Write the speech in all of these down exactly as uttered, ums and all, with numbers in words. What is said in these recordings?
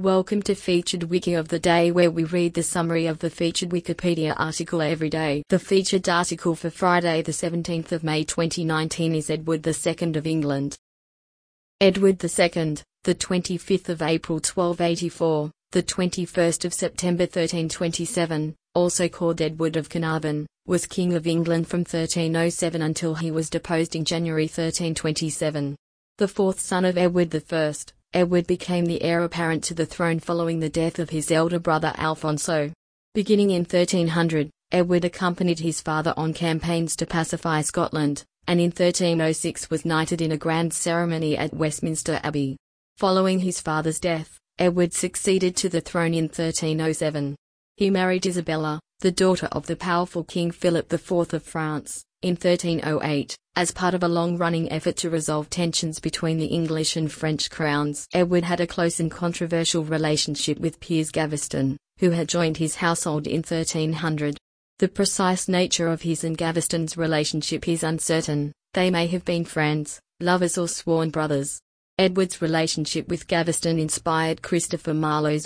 Welcome to Featured Wiki of the Day, where we read the summary of the featured Wikipedia article every day. The featured article for Friday the seventeenth of May twenty nineteen is Edward the Second of England. Edward the Second, the twenty-fifth of April twelve eighty-four, the twenty-first of September thirteen twenty-seven, also called Edward of Carnarvon, was King of England from thirteen oh seven until he was deposed in January thirteen twenty-seven. The fourth son of Edward the First, Edward became the heir apparent to the throne following the death of his elder brother Alfonso. Beginning in thirteen hundred, Edward accompanied his father on campaigns to pacify Scotland, and in thirteen oh six was knighted in a grand ceremony at Westminster Abbey. Following his father's death, Edward succeeded to the throne in thirteen oh seven. He married Isabella, the daughter of the powerful King Philip the Fourth of France, in thirteen oh eight, as part of a long-running effort to resolve tensions between the English and French crowns. Edward had a close and controversial relationship with Piers Gaveston, who had joined his household in thirteen hundred. The precise nature of his and Gaveston's relationship is uncertain. They may have been friends, lovers or sworn brothers. Edward's relationship with Gaveston inspired Christopher Marlowe's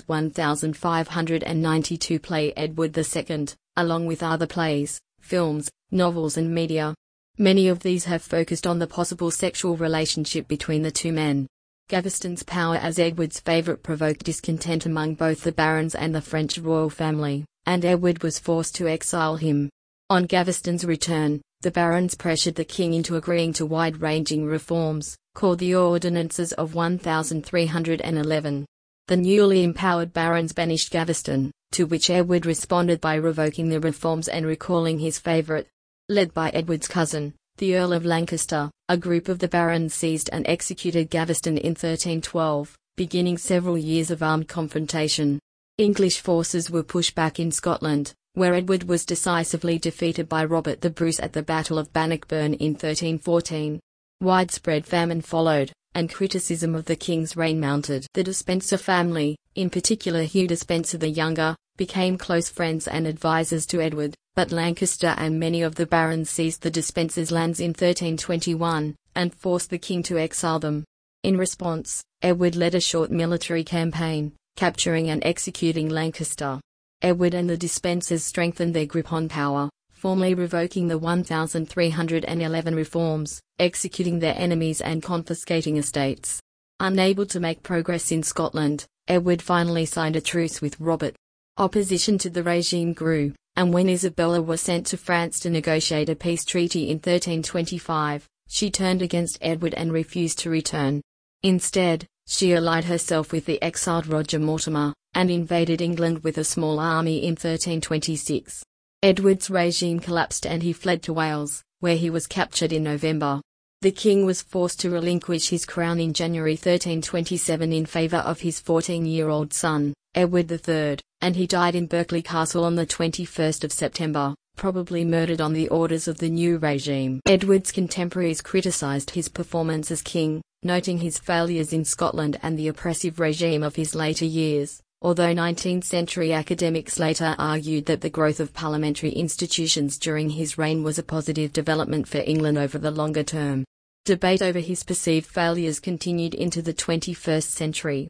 fifteen ninety-two play Edward the Second, along with other plays, films, novels and media. Many of these have focused on the possible sexual relationship between the two men. Gaveston's power as Edward's favourite provoked discontent among both the barons and the French royal family, and Edward was forced to exile him. On Gaveston's return, the barons pressured the king into agreeing to wide-ranging reforms, called the Ordinances of thirteen eleven. The newly empowered barons banished Gaveston, to which Edward responded by revoking the reforms and recalling his favourite. Led by Edward's cousin, the Earl of Lancaster, a group of the barons seized and executed Gaveston in thirteen twelve, beginning several years of armed confrontation. English forces were pushed back in Scotland, where Edward was decisively defeated by Robert the Bruce at the Battle of Bannockburn in thirteen fourteen. Widespread famine followed, and criticism of the king's reign mounted. The Despencer family, in particular Hugh Despencer the Younger, became close friends and advisors to Edward, but Lancaster and many of the barons seized the Despencers' lands in thirteen twenty-one, and forced the king to exile them. In response, Edward led a short military campaign, capturing and executing Lancaster. Edward and the Despensers strengthened their grip on power, formally revoking the thirteen eleven reforms, executing their enemies and confiscating estates. Unable to make progress in Scotland, Edward finally signed a truce with Robert. Opposition to the regime grew, and when Isabella was sent to France to negotiate a peace treaty in thirteen twenty-five, she turned against Edward and refused to return. Instead, she allied herself with the exiled Roger Mortimer, and invaded England with a small army in thirteen twenty-six. Edward's regime collapsed and he fled to Wales, where he was captured in November. The king was forced to relinquish his crown in January thirteen twenty-seven in favour of his fourteen-year-old son, Edward the Third, and he died in Berkeley Castle on the twenty-first of September, probably murdered on the orders of the new regime. Edward's contemporaries criticised his performance as king, noting his failures in Scotland and the oppressive regime of his later years, although nineteenth century academics later argued that the growth of parliamentary institutions during his reign was a positive development for England over the longer term. Debate over his perceived failures continued into the twenty-first century.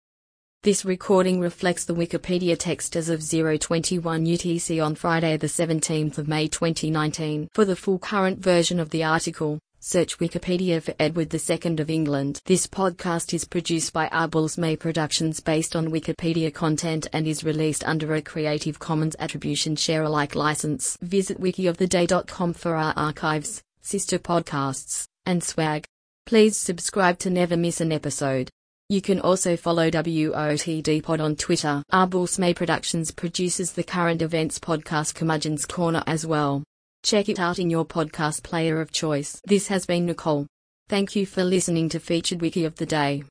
This recording reflects the Wikipedia text as of zero twenty-one U T C on Friday the seventeenth of May twenty nineteen. For the full current version of the article, search Wikipedia for Edward the Second of England. This podcast is produced by Arbulls May Productions based on Wikipedia content and is released under a Creative Commons Attribution Share Alike license. Visit wiki of the day dot com for our archives, sister podcasts, and swag. Please subscribe to never miss an episode. You can also follow W O T D Pod on Twitter. Arbulls May Productions produces the current events podcast Curmudgeon's Corner as well. Check it out in your podcast player of choice. This has been Nicole. Thank you for listening to Featured Wiki of the Day.